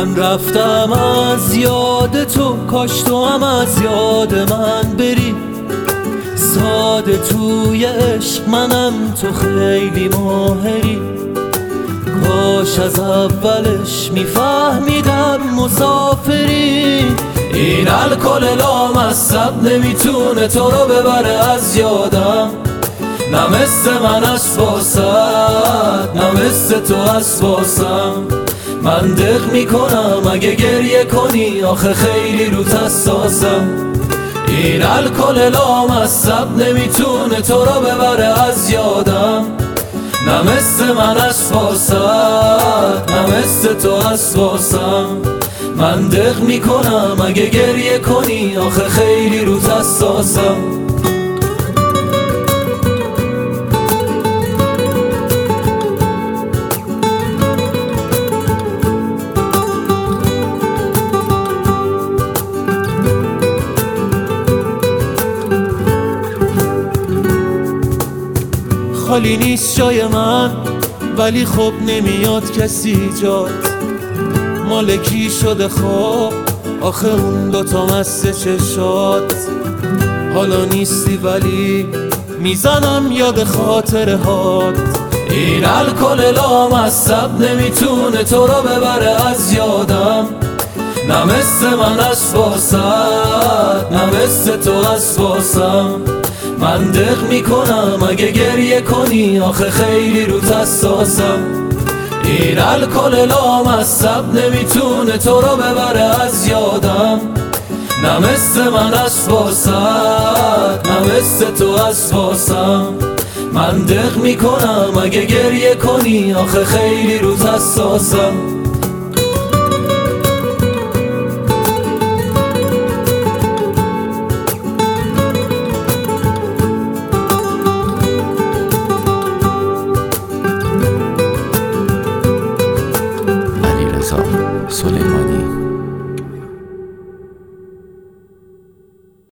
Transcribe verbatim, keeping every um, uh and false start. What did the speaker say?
من رفتم از یاد تو، کاش تو هم از یاد من بری. ساده توی عشق منم، تو خیلی ماهری. کاش از اولش میفهمیدم مسافری. این الکل لامصب نمیتونه تو رو ببره از یادم. نه مثل من است واسد، نه مثل تو است واسم. من دق میکنم اگه گریه کنی، آخه خیلی روت حساسم. این الکل لامصب نمیتونه تو رو ببره از یادم. نه مثل من است واسد، نه مثل تو است واسم. من دق میکنم اگه گریه کنی، آخه خیلی روت حساسم. خالی نیست جای من، ولی خب نمیاد کسی جات. مالکی شده خواب، آخه اون دوتا مست چشات. حالا نیستی ولی میزنم یاد خاطره هات. این الکل لامصب نمیتونه تو رو ببره از یادم. نه مثل من است واسد، نه مثل تو است واسم. من دق میکنم اگه گریه کنی، آخه خیلی روت حساسم. این الکل لامصب نمیتونه تو رو ببره از یادم. نه مثل من است واسد، نه مثل تو است واسم. من دق میکنم اگه گریه کنی، آخه خیلی روت حساسم. سلیمانی